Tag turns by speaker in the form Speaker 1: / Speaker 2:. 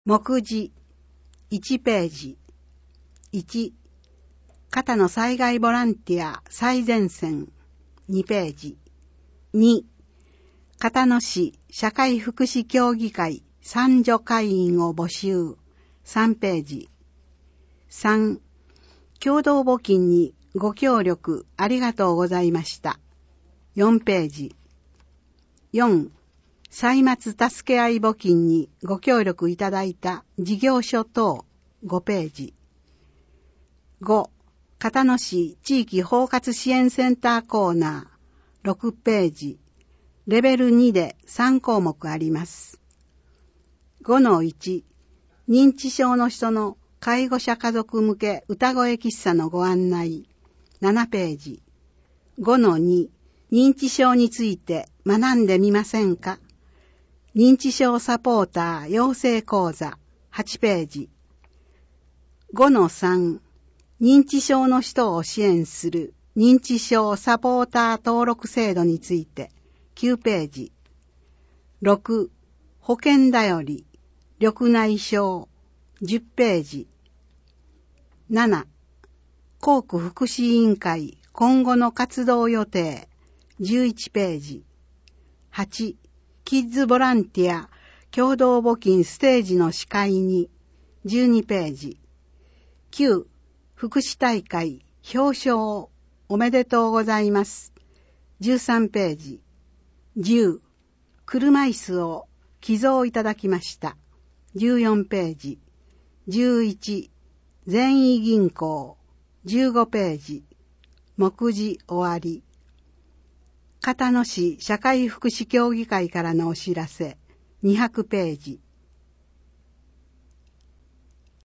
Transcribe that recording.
Speaker 1: 目次1ページ。1、肩の災害ボランティア最前線2ページ。2、片野市社会福祉協議会参助会員を募集3ページ。3、共同募金にご協力ありがとうございました4ページ。4、歳末助け合い募金にご協力いただいた事業所等5ページ。5、片野市地域包括支援センターコーナー6ページ。レベル2で3項目あります。5-1、認知症の人の介護者家族向け歌声喫茶のご案内7ページ。5-2、認知症について学んでみませんか？認知症サポーター養成講座8ページ。5-3、認知症の人を支援する認知症サポーター登録制度について9ページ。6、保険だより緑内障10ページ。7、校区福祉委員会今後の活動予定11ページ。8、キッズボランティア共同募金ステージの司会に12ページ。9、福祉大会表彰おめでとうございます13ページ。10、車椅子を寄贈いただきました14ページ。11、善意銀行15ページ。目次終わり。片野市社会福祉協議会からのお知らせ200ページ。